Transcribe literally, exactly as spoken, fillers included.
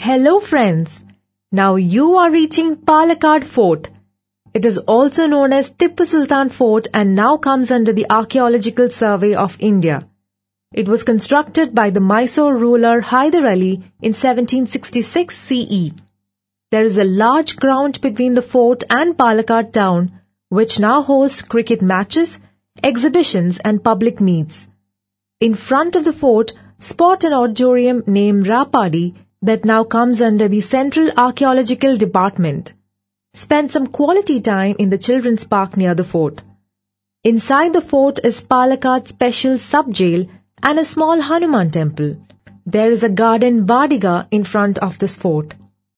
Hello friends, now you are reaching Palakkad Fort. It is also known as Tippu Sultan Fort and now comes under the Archaeological Survey of India. It was constructed by the Mysore ruler Hyder Ali in seventeen sixty-six C E. There is a large ground between the fort and Palakkad town, which now hosts cricket matches, exhibitions and public meets. In front of the fort, spot an auditorium named Rapadi that now comes under the Central Archaeological Department. Spend some quality time in the children's park near the fort. Inside the fort is Palakkad Special Sub-Jail and a small Hanuman temple. There is a garden Vadiga in front of this fort.